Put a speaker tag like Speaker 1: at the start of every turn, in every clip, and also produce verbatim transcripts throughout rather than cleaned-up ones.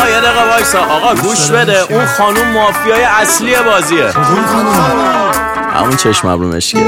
Speaker 1: آقا یه دقیقه وایسا آقا گوش بده، اون خانوم مافیای اصلی بازیه.
Speaker 2: اون خانوم
Speaker 1: همون چشم ابرو مشکیه.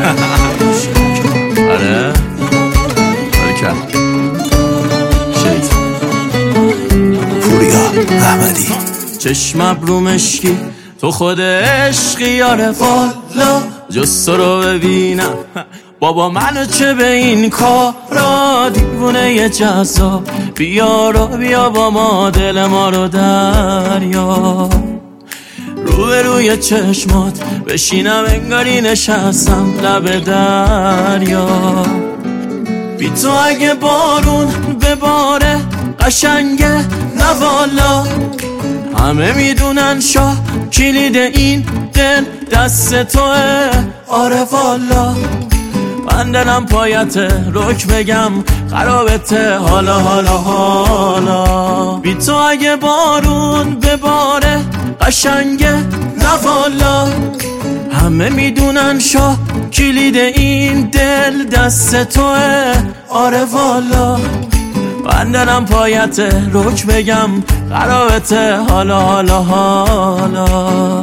Speaker 1: آره بارکن شید
Speaker 2: پوریا احمدی.
Speaker 1: چشم ابرو مشکی تو خود عشقی یاره، والا جز تو رو ببینم بابا منو چه به این کارا، دیوونه ی جذاب بیا رو بیا با ما دل ما رو دریا، روی روی چشمات بشینم انگاری نشستم لب دریا، بی تو اگه بارون بباره قشنگه نه والا، همه میدونن شاه کلید این دل دست توه، آره والا من دلم پایته رک بگم خرابته حالا حالا حالا، بی تو اگه بارون بباره قشنگه نه والا، همه میدونن شاه کلید این دل دست توه، آره والا من دلم پایته رک بگم خرابته حالا حالا حالا.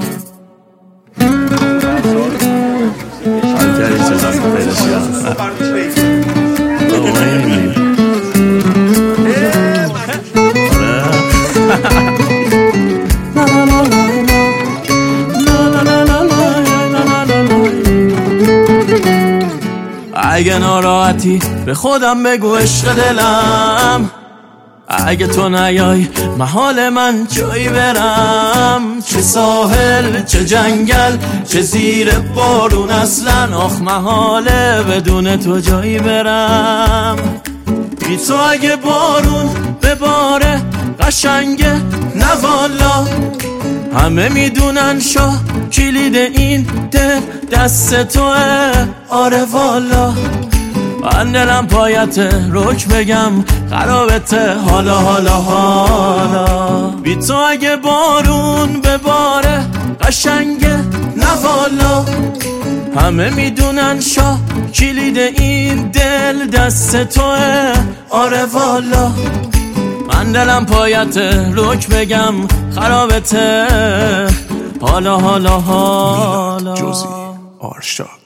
Speaker 1: اگه ناراحتی به خودم بگو عشق دلم، اگه تو نیای محال من جایی برم، چه ساحل چه جنگل چه زیر بارون اصلا آخ محاله بدون تو جایی برم، بی تو اگه بارون بباره قشنگه نه والا، همه میدونن شاه کلید این دل دست توه، آره والا من دلم پایته رک بگم خرابته حالا حالا حالا، بی تو اگه بارون بباره قشنگه نه والا، همه میدونن شاه کلید این دل دست توه، آره والا من دلم پایته رک بگم خرابته حالا حالا حالا.
Speaker 2: جوزی آرشا